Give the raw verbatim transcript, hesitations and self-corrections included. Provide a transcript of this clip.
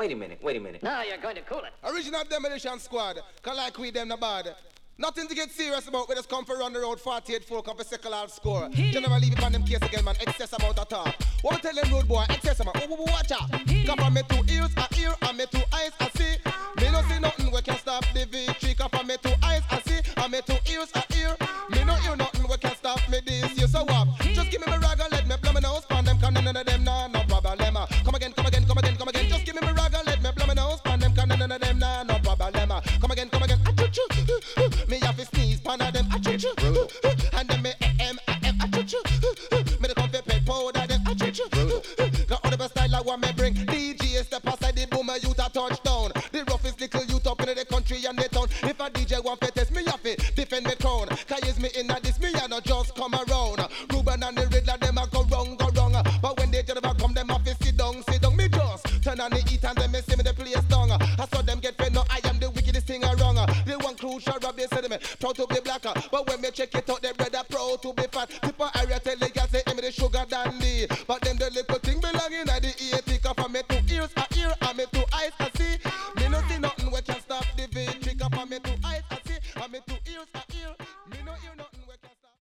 wait a minute, wait a minute. Now you're going to cool it. Original Demolition Squad, cause like we them the bad. Nothing to get serious about, we just come for run the road forty-eight four, come for second half score. General leave it on them case again, man, excess amount of talk. What we tell them road boy, excess amount, oh, oh, oh, watch out. Come from me two ears, a ear, and me two eyes, I see. Me no see nothing, we can stop the victory. Come from me two eyes, I see, and me two ears, a ear. Me no hear nothing, we can stop me this year. So what? Just give me my rag and let me blow me nose, pan them, can none of them, nah, no problem. Come again, come again, come again, come again. Just give me my rag and let me blow me nose, pan them, can none of them, nah, no problem. Come again, come again, achoo choo. Me have to sneeze, pan of them, achoo choo. And then me em, em, achoo choo. Me the comfy pet powder, them achoo choo. Got all the best style I want me bring. D J step aside the boomer, youth a touchdown. The roughest little youth up in the country and the town. If a D J want to test me, have to defend me crown. Can use me in a this, me and not just come around. Ruben and the Riddler, them a go wrong, go wrong. But when they just come, them have to sit down, sit down. Me just turn on the heat and them me see me the place down. I saw them get fed, no, I am the wickedest thing around. They want crucial rub, they said me proud to be blacker. But when me check it out, they brother proud to be fat. Tip of area tell the girls say, give me the sugar dandy. But them the little thing belonging at the eighty.